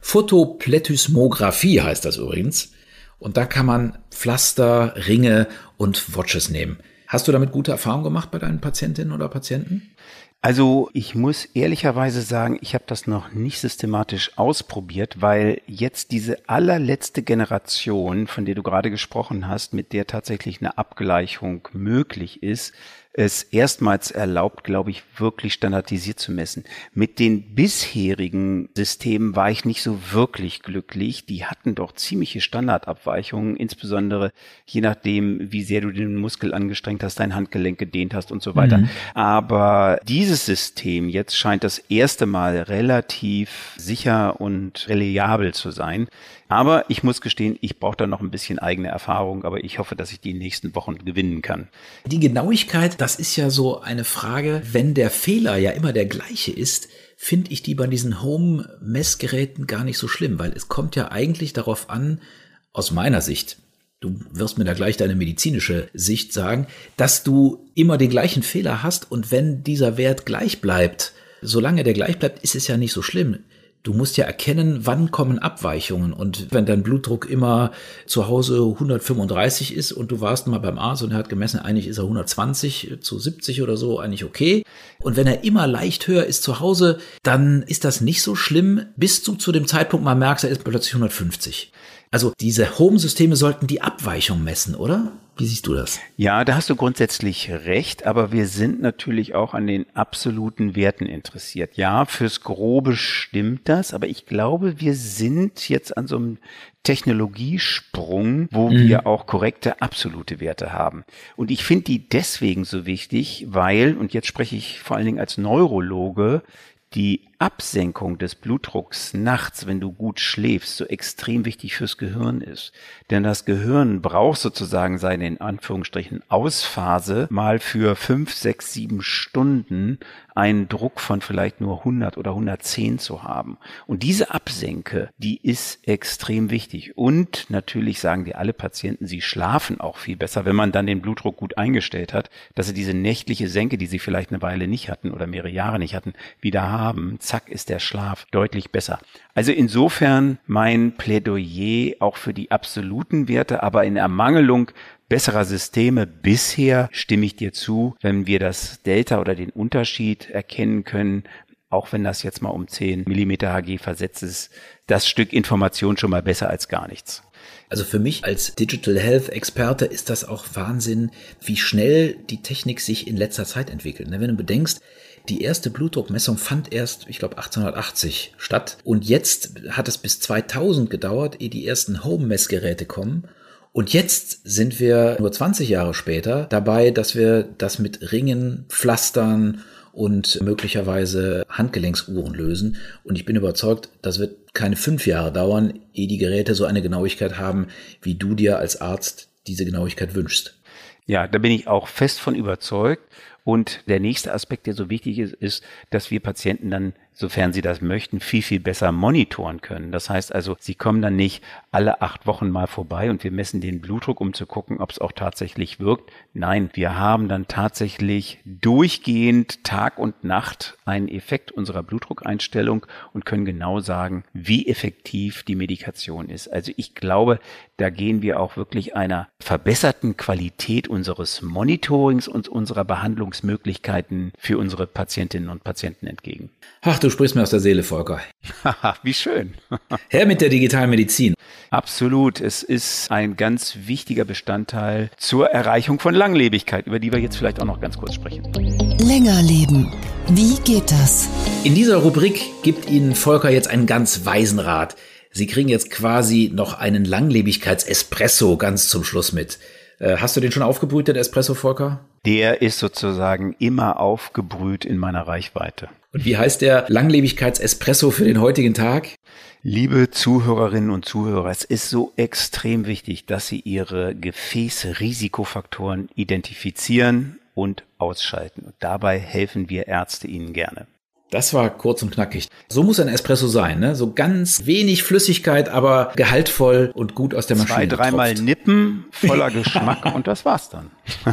Photoplethysmographie heißt das übrigens. Und da kann man Pflaster, Ringe und Watches nehmen. Hast du damit gute Erfahrungen gemacht bei deinen Patientinnen oder Patienten? Also ich muss ehrlicherweise sagen, ich habe das noch nicht systematisch ausprobiert, weil jetzt diese allerletzte Generation, von der du gerade gesprochen hast, mit der tatsächlich eine Abgleichung möglich ist, es erstmals erlaubt, glaube ich, wirklich standardisiert zu messen. Mit den bisherigen Systemen war ich nicht so wirklich glücklich. Die hatten doch ziemliche Standardabweichungen, insbesondere je nachdem, wie sehr du den Muskel angestrengt hast, dein Handgelenk gedehnt hast und so weiter. Mhm. Aber dieses System jetzt scheint das erste Mal relativ sicher und reliabel zu sein. Aber ich muss gestehen, ich brauche da noch ein bisschen eigene Erfahrung, aber ich hoffe, dass ich die in den nächsten Wochen gewinnen kann. Die Genauigkeit, das ist ja so eine Frage, wenn der Fehler ja immer der gleiche ist, finde ich die bei diesen Home-Messgeräten gar nicht so schlimm, weil es kommt ja eigentlich darauf an, aus meiner Sicht, du wirst mir da gleich deine medizinische Sicht sagen, dass du immer den gleichen Fehler hast und wenn dieser Wert gleich bleibt, solange der gleich bleibt, ist es ja nicht so schlimm. Du musst ja erkennen, wann kommen Abweichungen und wenn dein Blutdruck immer zu Hause hundertfünfunddreißig ist und du warst mal beim Arzt und er hat gemessen, eigentlich ist er hundertzwanzig zu siebzig oder so, eigentlich okay. Und wenn er immer leicht höher ist zu Hause, dann ist das nicht so schlimm, bis du zu dem Zeitpunkt mal merkst, er ist plötzlich hundertfünfzig. Also diese Home-Systeme sollten die Abweichung messen, oder? Wie siehst du das? Ja, da hast du grundsätzlich recht, aber wir sind natürlich auch an den absoluten Werten interessiert. Ja, fürs Grobe stimmt das, aber ich glaube, wir sind jetzt an so einem Technologiesprung, wo mhm. wir auch korrekte absolute Werte haben. Und ich finde die deswegen so wichtig, weil, und jetzt spreche ich vor allen Dingen als Neurologe, die Absenkung des Blutdrucks nachts, wenn du gut schläfst, so extrem wichtig fürs Gehirn ist. Denn das Gehirn braucht sozusagen seine, in Anführungsstrichen, Ausphase mal für fünf, sechs, sieben Stunden einen Druck von vielleicht nur hundert oder hundertzehn zu haben. Und diese Absenke, die ist extrem wichtig. Und natürlich sagen dir alle Patienten, sie schlafen auch viel besser, wenn man dann den Blutdruck gut eingestellt hat, dass sie diese nächtliche Senke, die sie vielleicht eine Weile nicht hatten oder mehrere Jahre nicht hatten, wieder haben. Zack, ist der Schlaf deutlich besser. Also insofern mein Plädoyer auch für die absoluten Werte, aber in Ermangelung besserer Systeme. Bisher stimme ich dir zu, wenn wir das Delta oder den Unterschied erkennen können, auch wenn das jetzt mal um zehn Millimeter Hg versetzt ist, das Stück Information schon mal besser als gar nichts. Also für mich als Digital Health Experte ist das auch Wahnsinn, wie schnell die Technik sich in letzter Zeit entwickelt. Wenn du bedenkst, die erste Blutdruckmessung fand erst, ich glaube, achtzehnhundertachtzig statt. Und jetzt hat es bis zweitausend gedauert, ehe die ersten Home-Messgeräte kommen. Und jetzt sind wir nur zwanzig Jahre später dabei, dass wir das mit Ringen, Pflastern und möglicherweise Handgelenksuhren lösen. Und ich bin überzeugt, das wird keine fünf Jahre dauern, ehe die Geräte so eine Genauigkeit haben, wie du dir als Arzt diese Genauigkeit wünschst. Ja, da bin ich auch fest von überzeugt. Und der nächste Aspekt, der so wichtig ist, ist, dass wir Patienten dann, sofern sie das möchten, viel, viel besser monitoren können. Das heißt also, sie kommen dann nicht alle acht Wochen mal vorbei und wir messen den Blutdruck, um zu gucken, ob es auch tatsächlich wirkt. Nein, wir haben dann tatsächlich durchgehend Tag und Nacht einen Effekt unserer Blutdruckeinstellung und können genau sagen, wie effektiv die Medikation ist. Also ich glaube, da gehen wir auch wirklich einer verbesserten Qualität unseres Monitorings und unserer Behandlungsmöglichkeiten für unsere Patientinnen und Patienten entgegen. Ach, du sprichst mir aus der Seele, Volker. Haha, wie schön. Her mit der digitalen Medizin. Absolut. Es ist ein ganz wichtiger Bestandteil zur Erreichung von Langlebigkeit, über die wir jetzt vielleicht auch noch ganz kurz sprechen. Länger leben. Wie geht das? In dieser Rubrik gibt Ihnen Volker jetzt einen ganz weisen Rat. Sie kriegen jetzt quasi noch einen Langlebigkeits-Espresso ganz zum Schluss mit. Äh, hast du den schon aufgebrüht, den Espresso, Volker? Der ist sozusagen immer aufgebrüht in meiner Reichweite. Und wie heißt der Langlebigkeits-Espresso für den heutigen Tag? Liebe Zuhörerinnen und Zuhörer, es ist so extrem wichtig, dass Sie Ihre Gefäßrisikofaktoren identifizieren und ausschalten. Und dabei helfen wir Ärzte Ihnen gerne. Das war kurz und knackig. So muss ein Espresso sein, ne? So ganz wenig Flüssigkeit, aber gehaltvoll und gut aus der Maschine Zwei, dreimal getropft. Nippen, voller Geschmack und das war's dann.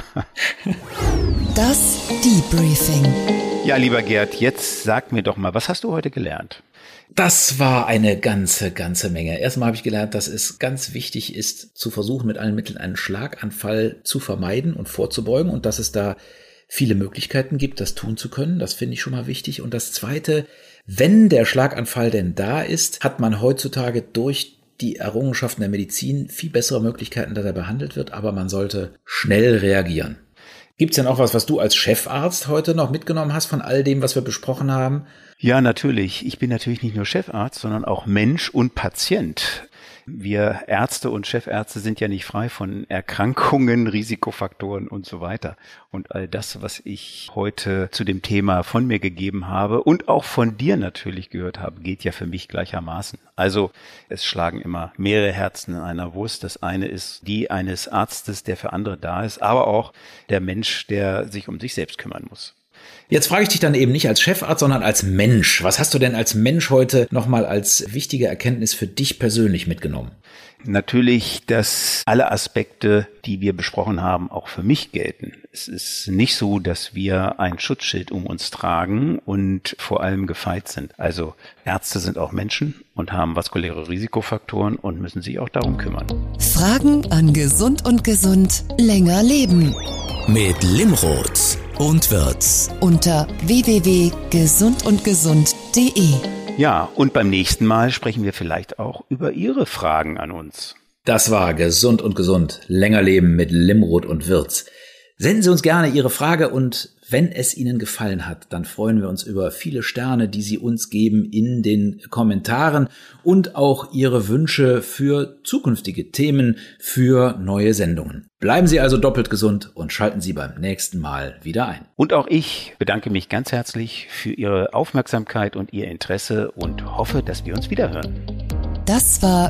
Das Debriefing. Ja, lieber Gerd, jetzt sag mir doch mal, was hast du heute gelernt? Das war eine ganze, ganze Menge. Erstmal habe ich gelernt, dass es ganz wichtig ist, zu versuchen, mit allen Mitteln einen Schlaganfall zu vermeiden und vorzubeugen und dass es da viele Möglichkeiten gibt, das tun zu können. Das finde ich schon mal wichtig. Und das Zweite, wenn der Schlaganfall denn da ist, hat man heutzutage durch die Errungenschaften der Medizin viel bessere Möglichkeiten, dass er behandelt wird, aber man sollte schnell reagieren. Gibt es denn auch was, was du als Chefarzt heute noch mitgenommen hast von all dem, was wir besprochen haben? Ja, natürlich. Ich bin natürlich nicht nur Chefarzt, sondern auch Mensch und Patient. Wir Ärzte und Chefärzte sind ja nicht frei von Erkrankungen, Risikofaktoren und so weiter. Und all das, was ich heute zu dem Thema von mir gegeben habe und auch von dir natürlich gehört habe, geht ja für mich gleichermaßen. Also es schlagen immer mehrere Herzen in einer Brust. Das eine ist die eines Arztes, der für andere da ist, aber auch der Mensch, der sich um sich selbst kümmern muss. Jetzt frage ich dich dann eben nicht als Chefarzt, sondern als Mensch. Was hast du denn als Mensch heute nochmal als wichtige Erkenntnis für dich persönlich mitgenommen? Natürlich, dass alle Aspekte, die wir besprochen haben, auch für mich gelten. Es ist nicht so, dass wir ein Schutzschild um uns tragen und vor allem gefeit sind. Also Ärzte sind auch Menschen und haben vaskuläre Risikofaktoren und müssen sich auch darum kümmern. Fragen an Gesund und Gesund länger leben. Mit Limrod und Wirtz. Unter w w w punkt gesund und gesund punkt d e. Ja, und beim nächsten Mal sprechen wir vielleicht auch über Ihre Fragen an uns. Das war Gesund und Gesund, länger leben mit Limrod und Wirtz. Senden Sie uns gerne Ihre Frage und wenn es Ihnen gefallen hat, dann freuen wir uns über viele Sterne, die Sie uns geben in den Kommentaren und auch Ihre Wünsche für zukünftige Themen, für neue Sendungen. Bleiben Sie also doppelt gesund und schalten Sie beim nächsten Mal wieder ein. Und auch ich bedanke mich ganz herzlich für Ihre Aufmerksamkeit und Ihr Interesse und hoffe, dass wir uns wiederhören. Das war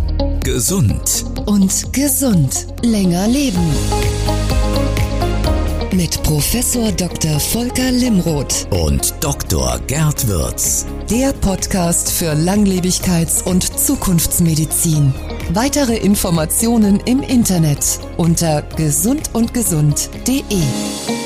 Gesund und Gesund länger leben. Mit Professor Doktor Volker Limrod und Doktor Gerd Wirtz. Der Podcast für Langlebigkeits- und Zukunftsmedizin. Weitere Informationen im Internet unter gesund und gesund punkt d e.